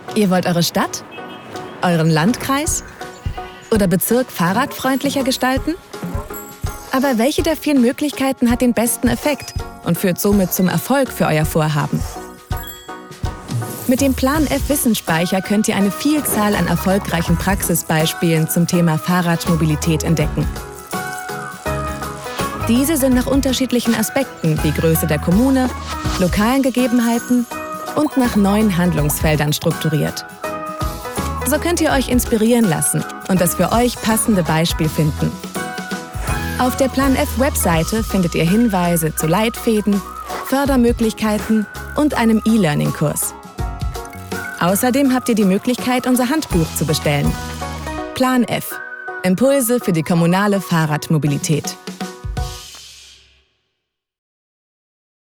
Ihr wollt eure Stadt, euren Landkreis oder Bezirk fahrradfreundlicher gestalten? Aber welche der vielen Möglichkeiten hat den besten Effekt und führt somit zum Erfolg für euer Vorhaben? Mit dem Plan F Wissensspeicher könnt ihr eine Vielzahl an erfolgreichen Praxisbeispielen zum Thema Fahrradmobilität entdecken. Diese sind nach unterschiedlichen Aspekten wie Größe der Kommune, lokalen Gegebenheiten und nach neuen Handlungsfeldern strukturiert. So könnt ihr euch inspirieren lassen und das für euch passende Beispiel finden. Auf der Plan F Webseite findet ihr Hinweise zu Leitfäden, Fördermöglichkeiten und einem E-Learning-Kurs. Außerdem habt ihr die Möglichkeit, unser Handbuch zu bestellen. Plan F – Impulse für die kommunale Fahrradmobilität.